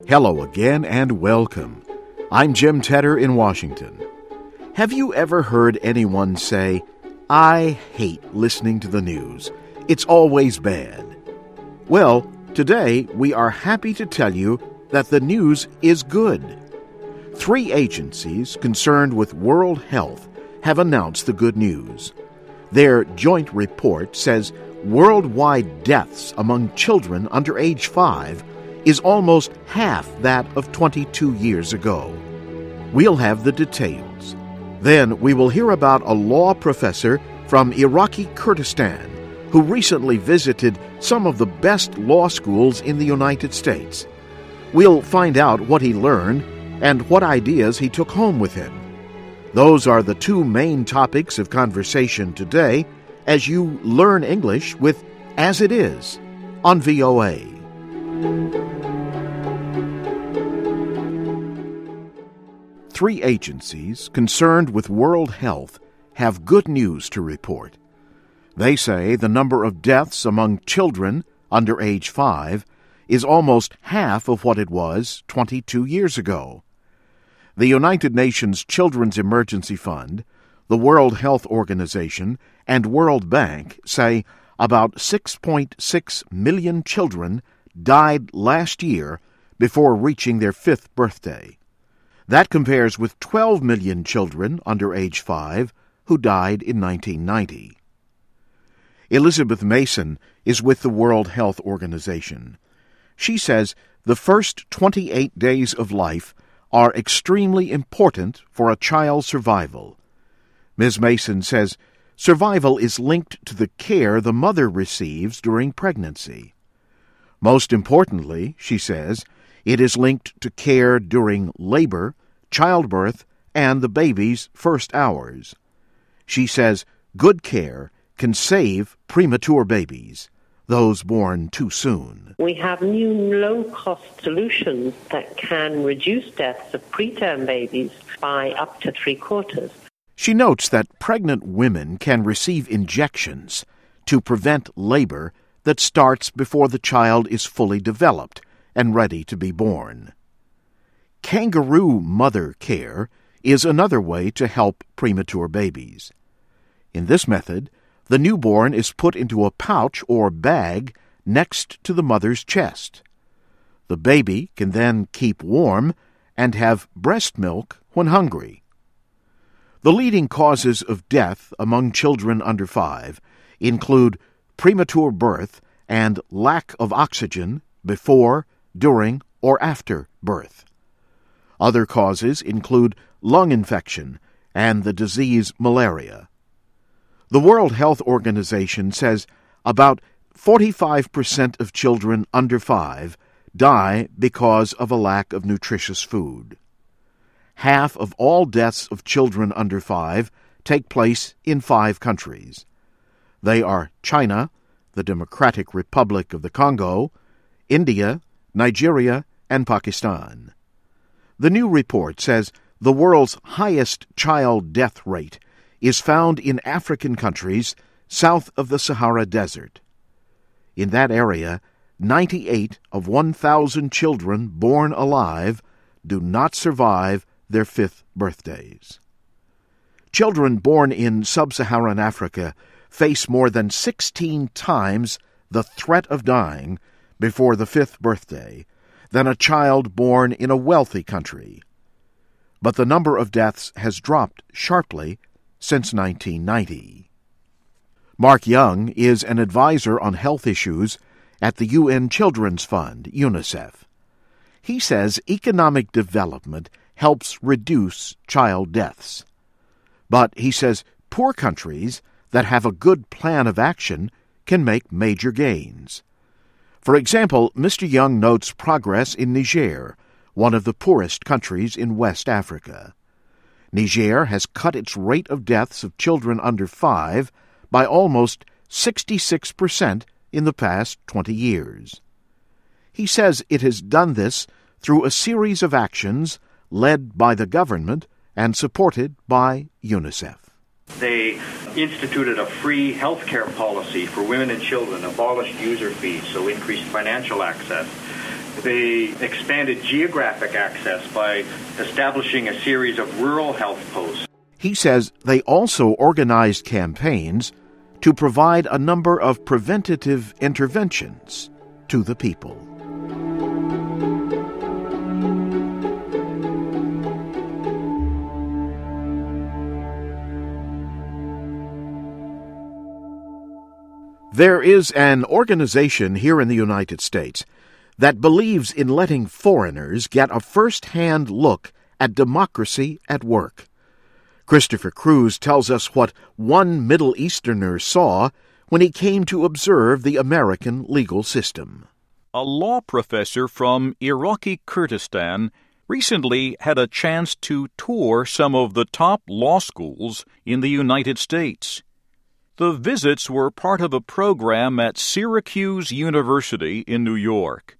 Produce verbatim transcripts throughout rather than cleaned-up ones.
Hello again and welcome. I'm Jim Tedder in Washington. Have you ever heard anyone say, "I hate listening to the news. It's always bad"? Well, today we are happy to tell you that the news is good. Three agencies concerned with world health have announced the good news. Their joint report says worldwide deaths among children under age five is almost half that of twenty-two years ago. We'll have the details. Then we will hear about a law professor from Iraqi Kurdistan who recently visited some of the best law schools in the United States. We'll find out what he learned and what ideas he took home with him. Those are the two main topics of conversation today as you learn English with As It Is on V O A. Three agencies concerned with world health have good news to report. They say the number of deaths among children under age five is almost half of what it was twenty-two years ago. The United Nations Children's Emergency Fund, the World Health Organization, and World Bank say about six point six million children died last year before reaching their fifth birthday. That compares with twelve million children under age five who died in nineteen ninety. Elizabeth Mason is with the World Health Organization. She says the first twenty-eight days of life are extremely important for a child's survival. Miz Mason says survival is linked to the care the mother receives during pregnancy. Most importantly, she says, it is linked to care during labor, childbirth, and the baby's first hours. She says good care can save premature babies, those born too soon. We have new low-cost solutions that can reduce deaths of preterm babies by up to three quarters. She notes that pregnant women can receive injections to prevent labor that starts before the child is fully developed and ready to be born. Kangaroo mother care is another way to help premature babies. In this method, the newborn is put into a pouch or bag next to the mother's chest. The baby can then keep warm and have breast milk when hungry. The leading causes of death among children under five include premature birth and lack of oxygen before, during, or after birth. Other causes include lung infection and the disease malaria. The World Health Organization says about forty-five percent of children under five die because of a lack of nutritious food. Half of all deaths of children under five take place in five countries. They are China, the Democratic Republic of the Congo, India, Nigeria, and Pakistan. The new report says the world's highest child death rate is found in African countries south of the Sahara Desert. In that area, ninety-eight of one thousand children born alive do not survive their fifth birthdays. Children born in sub-Saharan Africa face more than sixteen times the threat of dying before the fifth birthday than a child born in a wealthy country. But the number of deaths has dropped sharply since nineteen ninety. Mark Young is an advisor on health issues at the U N Children's Fund, UNICEF. He says economic development helps reduce child deaths. But he says poor countries that have a good plan of action can make major gains. For example, Mister Young notes progress in Niger, one of the poorest countries in West Africa. Niger has cut its rate of deaths of children under five by almost sixty-six percent in the past twenty years. He says it has done this through a series of actions led by the government and supported by UNICEF. They instituted a free health care policy for women and children, abolished user fees, so increased financial access. They expanded geographic access by establishing a series of rural health posts. He says they also organized campaigns to provide a number of preventative interventions to the people. There is an organization here in the United States that believes in letting foreigners get a first-hand look at democracy at work. Christopher Cruz tells us what one Middle Easterner saw when he came to observe the American legal system. A law professor from Iraqi Kurdistan recently had a chance to tour some of the top law schools in the United States. The visits were part of a program at Syracuse University in New York.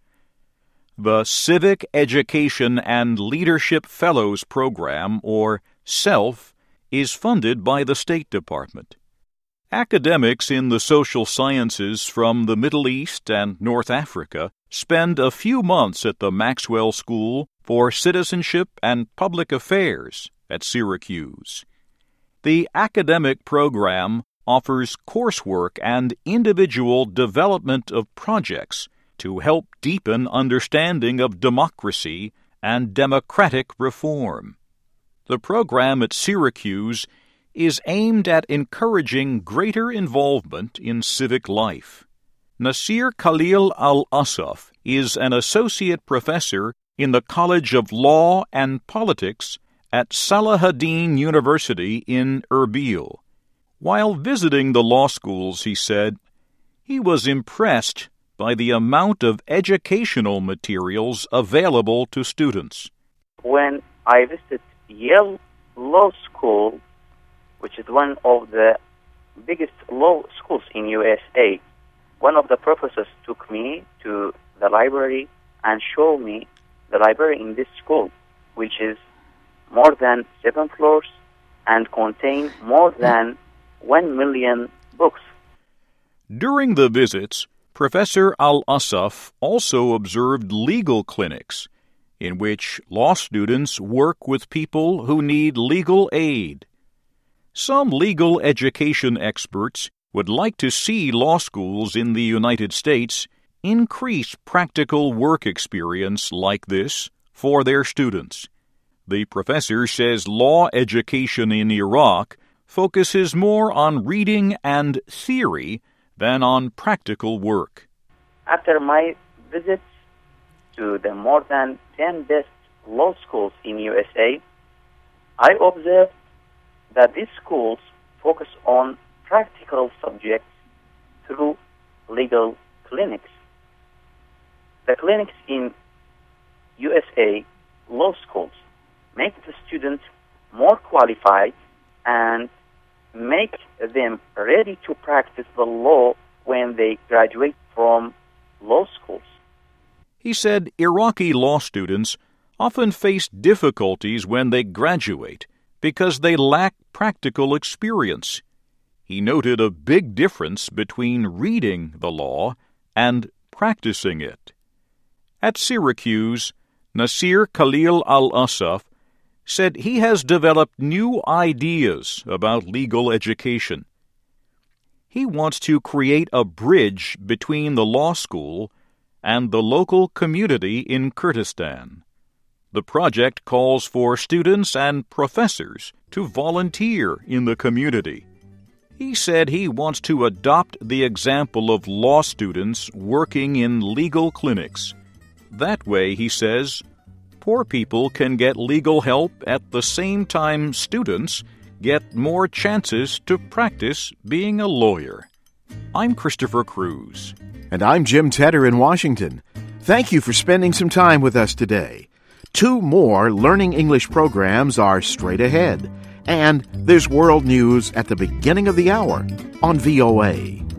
The Civic Education and Leadership Fellows Program, or SELF, is funded by the State Department. Academics in the social sciences from the Middle East and North Africa spend a few months at the Maxwell School for Citizenship and Public Affairs at Syracuse. The academic program offers coursework and individual development of projects to help deepen understanding of democracy and democratic reform. The program at Syracuse is aimed at encouraging greater involvement in civic life. Nasir Khalil Al-Asaf is an associate professor in the College of Law and Politics at Salahuddin University in Erbil. While visiting the law schools, he said, he was impressed by the amount of educational materials available to students. When I visited Yale Law School, which is one of the biggest law schools in U S A, one of the professors took me to the library and showed me the library in this school, which is more than seven floors and contains more than one million books. During the visits, Professor Al-Asaf also observed legal clinics in which law students work with people who need legal aid. Some legal education experts would like to see law schools in the United States increase practical work experience like this for their students. The professor says law education in Iraq focuses more on reading and theory than on practical work. After my visits to the more than ten best law schools in U S A, I observed that these schools focus on practical subjects through legal clinics. The clinics in U S A law schools make the students more qualified and make them ready to practice the law when they graduate from law schools. He said Iraqi law students often face difficulties when they graduate because they lack practical experience. He noted a big difference between reading the law and practicing it. At Syracuse, Nasir Khalil Al-Asaf said he has developed new ideas about legal education. He wants to create a bridge between the law school and the local community in Kurdistan. The project calls for students and professors to volunteer in the community. He said he wants to adopt the example of law students working in legal clinics. That way, he says, poor people can get legal help at the same time students get more chances to practice being a lawyer. I'm Christopher Cruz. And I'm Jim Tedder in Washington. Thank you for spending some time with us today. Two more Learning English programs are straight ahead. And there's world news at the beginning of the hour on V O A.